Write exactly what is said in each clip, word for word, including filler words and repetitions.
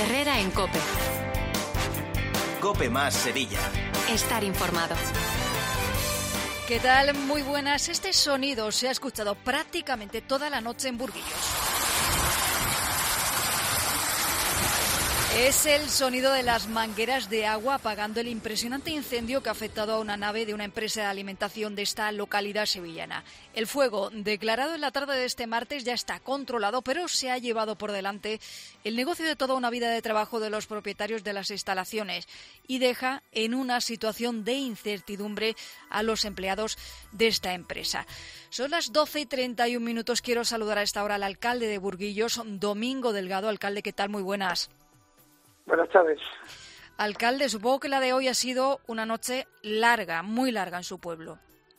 Herrera en COPE. COPE más Sevilla. Estar informado. ¿Qué tal? Muy buenas. Este sonido se ha escuchado prácticamente toda la noche en Burguillos. Es el sonido de las mangueras de agua apagando el impresionante incendio que ha afectado a una nave de una empresa de alimentación de esta localidad sevillana. El fuego, declarado en la tarde de este martes, ya está controlado, pero se ha llevado por delante el negocio de toda una vida de trabajo de los propietarios de las instalaciones y deja en una situación de incertidumbre a los empleados de esta empresa. Son las doce y treinta y un minutos. Quiero saludar a esta hora al alcalde de Burguillos, Domingo Delgado. Alcalde, ¿qué tal? Muy buenas. Buenas tardes. Alcalde, supongo que la de hoy ha sido una noche larga, muy larga en su pueblo.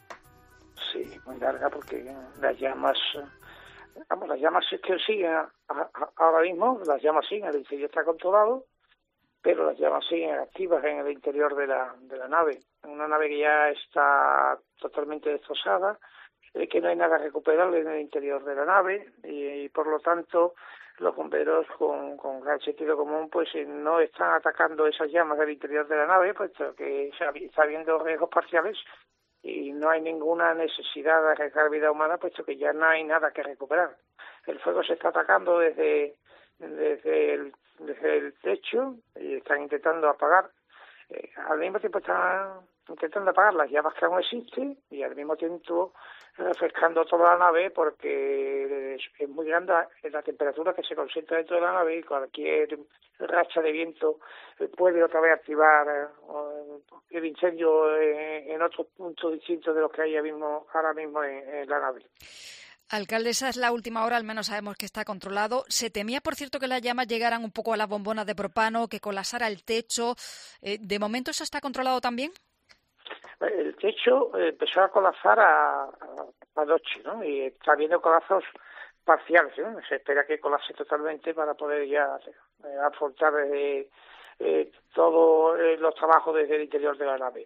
Sí, muy larga porque las llamas, vamos, las llamas es que siguen a, a, ahora mismo, las llamas siguen, el incendio está controlado, pero las llamas siguen activas en el interior de la, de la nave. Una nave que ya está totalmente destrozada, eh, que no hay nada recuperable en el interior de la nave y, y por lo tanto los bomberos con, con gran sentido común pues eh, no están atacando esas llamas del interior de la nave, puesto que está habiendo riesgos parciales y no hay ninguna necesidad de arriesgar vida humana, puesto que ya no hay nada que recuperar. El fuego se está atacando desde, desde, el, desde el techo y están intentando apagar. Eh, al mismo tiempo están intentando apagar las llamas que aún existen y al mismo tiempo refrescando toda la nave porque es, es muy grande la temperatura que se concentra dentro de la nave y cualquier racha de viento puede otra vez activar eh, el incendio en, en otros puntos distintos de los que hay ahora mismo, ahora mismo en, en la nave. Alcalde, esa es la última hora, al menos sabemos que está controlado. Se temía, por cierto, que las llamas llegaran un poco a las bombonas de propano, que colapsara el techo. Eh, ¿De momento eso está controlado también? El techo empezó a colapsar a, a, anoche, ¿no? Y está habiendo colapsos parciales, ¿no? Se espera que colapse totalmente para poder ya eh, afrontar eh, eh, todos eh, los trabajos desde el interior de la nave.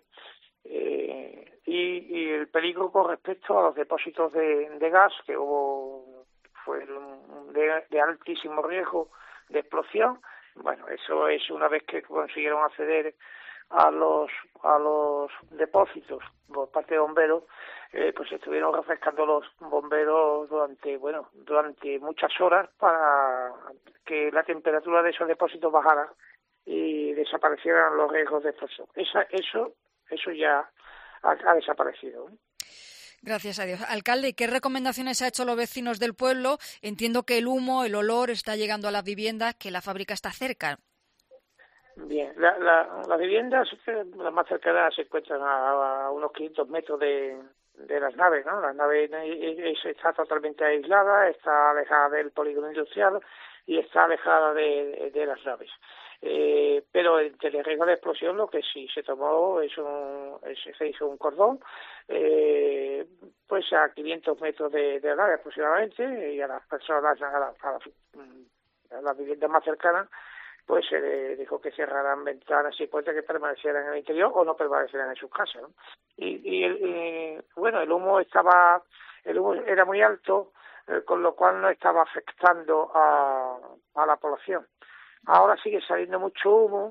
Eh, y, y el peligro con respecto a los depósitos de, de gas, que hubo fue de, de altísimo riesgo de explosión. Bueno, eso es una vez que consiguieron acceder a los a los depósitos por parte de bomberos, eh, pues estuvieron refrescando los bomberos durante bueno durante muchas horas para que la temperatura de esos depósitos bajara y desaparecieran los riesgos de explosión. Esa, eso eso ya ha, ha desaparecido, ¿eh? Gracias a Dios. Alcalde, ¿qué recomendaciones ha hecho a los vecinos del pueblo? Entiendo que el humo, el olor está llegando a las viviendas, que la fábrica está cerca. Bien, la, la, las viviendas, las más cercanas, se encuentran a, a unos quinientos metros de, de las naves, ¿no? La nave está totalmente aislada, está alejada del polígono industrial y está alejada de, de, de las naves. Eh, pero entre el riesgo de explosión lo que sí se tomó es un, es, se hizo un cordón, eh, pues a quinientos metros de, de la nave aproximadamente, y a las personas, a, la, a, la, a las viviendas más cercanas, pues se le dijo que cerraran ventanas y puertas, que permanecieran en el interior o no permanecieran en sus casas, ¿no? Y, y, y bueno, el humo estaba, el humo era muy alto, eh, con lo cual no estaba afectando a, a la población. Ahora sigue saliendo mucho humo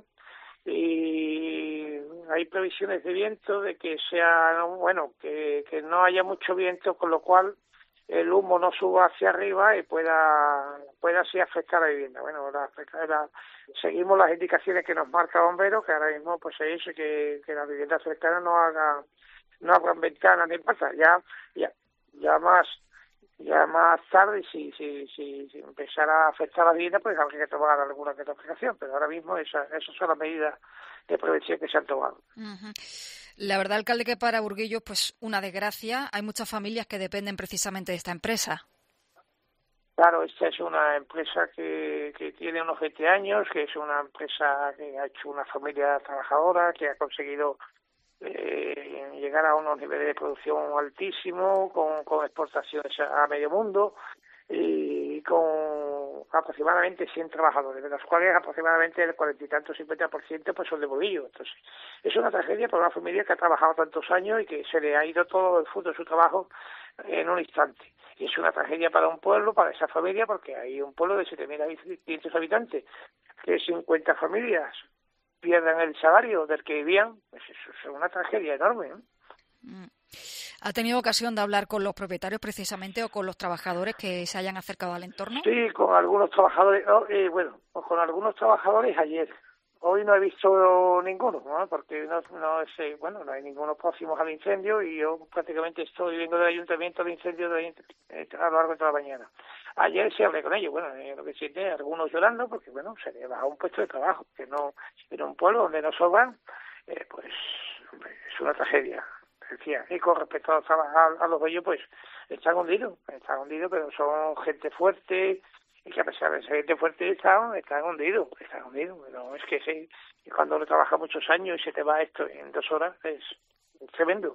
y hay previsiones de viento de que sea, bueno, que, que no haya mucho viento, con lo cual el humo no suba hacia arriba y pueda pueda así afectar a la vivienda. Bueno, la, la, seguimos las indicaciones que nos marca Bomberos, que ahora mismo pues se dice que, que las viviendas cercanas no hagan no abran ventanas ni puertas. Ya ya ya más ya más tarde si si si, si empezara a afectar a la vivienda, pues habría que tomar alguna que otra aplicación, pero ahora mismo esas esas son las medidas de prevención que se han tomado. Uh-huh. La verdad, alcalde, que para Burguillos, pues una desgracia. Hay muchas familias que dependen precisamente de esta empresa. Claro, esta es una empresa que, que tiene unos veinte años, que es una empresa que ha hecho una familia trabajadora, que ha conseguido eh, llegar a unos niveles de producción altísimos, con, con exportaciones a medio mundo y con aproximadamente cien trabajadores, de los cuales aproximadamente el cuarenta y tanto, cincuenta por ciento pues son de Burguillos. Entonces, es una tragedia para una familia que ha trabajado tantos años y que se le ha ido todo el fruto de su trabajo en un instante. Y es una tragedia para un pueblo, para esa familia, porque hay un pueblo de siete mil quinientos habitantes, que cincuenta familias pierdan el salario del que vivían, pues eso es una tragedia enorme, ¿no? Mm. ¿Ha tenido ocasión de hablar con los propietarios precisamente o con los trabajadores que se hayan acercado al entorno? Sí, con algunos trabajadores, oh, eh, bueno, con algunos trabajadores ayer. Hoy no he visto ninguno, ¿no? Porque no, no es, eh, bueno, no hay ninguno próximos al incendio y yo prácticamente estoy viendo del ayuntamiento el incendio de, eh, a lo largo de toda la mañana. Ayer sí hablé con ellos, bueno, eh, lo que siente, algunos llorando porque, bueno, se le baja un puesto de trabajo, que no, en un pueblo donde no sobran, eh, pues, hombre, es una tragedia. Decía, y con respecto a los, a, a los de ellos, pues están hundidos, están hundidos, pero son gente fuerte, y que a pesar de ser gente fuerte están, están hundidos, están hundidos, pero es que sí, y cuando uno trabaja muchos años y se te va esto en dos horas, es, es tremendo.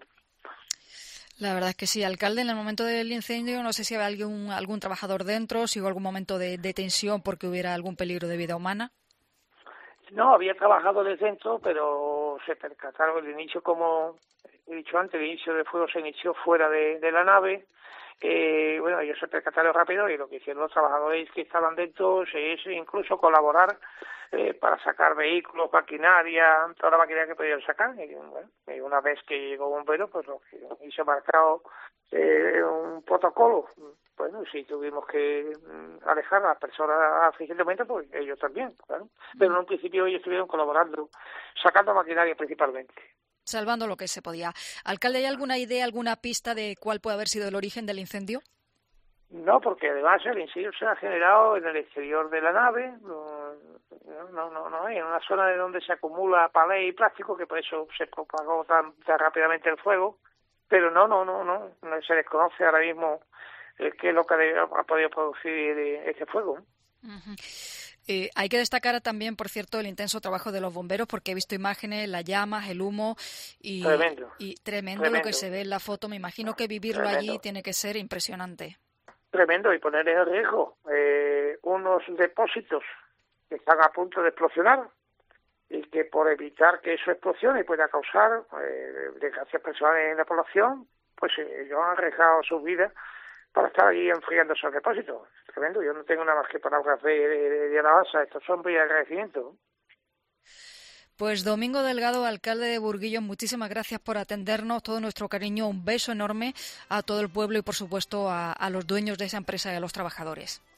La verdad es que sí, alcalde, en el momento del incendio no sé si había algún, algún trabajador dentro, si hubo algún momento de, de tensión porque hubiera algún peligro de vida humana. No, había trabajado desde dentro, pero se percataron el inicio, como he dicho antes, el inicio del fuego se inició fuera de, de la nave. Eh, bueno, ellos se percataron rápido y lo que hicieron los trabajadores que estaban dentro es incluso colaborar eh, para sacar vehículos, maquinaria, toda la maquinaria que podían sacar. Y, bueno, y una vez que llegó un bombero, pues lo que hizo marcado eh, un protocolo. Bueno, si tuvimos que alejar a las personas suficientemente, pues ellos también, claro. Pero en un principio ellos estuvieron colaborando, sacando maquinaria principalmente. Salvando lo que se podía. Alcalde, ¿hay alguna idea, alguna pista de cuál puede haber sido el origen del incendio? No, porque además el incendio se ha generado en el exterior de la nave, no, no, no, no, en una zona de donde se acumula palé y plástico, que por eso se propagó tan, tan rápidamente el fuego, pero no, no, no, no, no se desconoce ahora mismo eh, qué es lo que ha podido producir eh, este fuego. Uh-huh. Eh, hay que destacar también, por cierto, el intenso trabajo de los bomberos, porque he visto imágenes, las llamas, el humo y tremendo, y tremendo, tremendo. Lo que se ve en la foto. Me imagino que vivirlo tremendo. Allí tiene que ser impresionante. Tremendo, y poner en riesgo eh, unos depósitos que están a punto de explosionar y que por evitar que eso explosione pueda causar eh, desgracias personales en la población, pues eh, ellos han arriesgado sus vidas para estar allí enfriando esos depósitos. Tremendo, yo no tengo nada más que palabras de, de, de alabanza, estos son de agradecimiento. Pues Domingo Delgado, alcalde de Burguillos, muchísimas gracias por atendernos, todo nuestro cariño, un beso enorme a todo el pueblo y por supuesto a, a los dueños de esa empresa y a los trabajadores.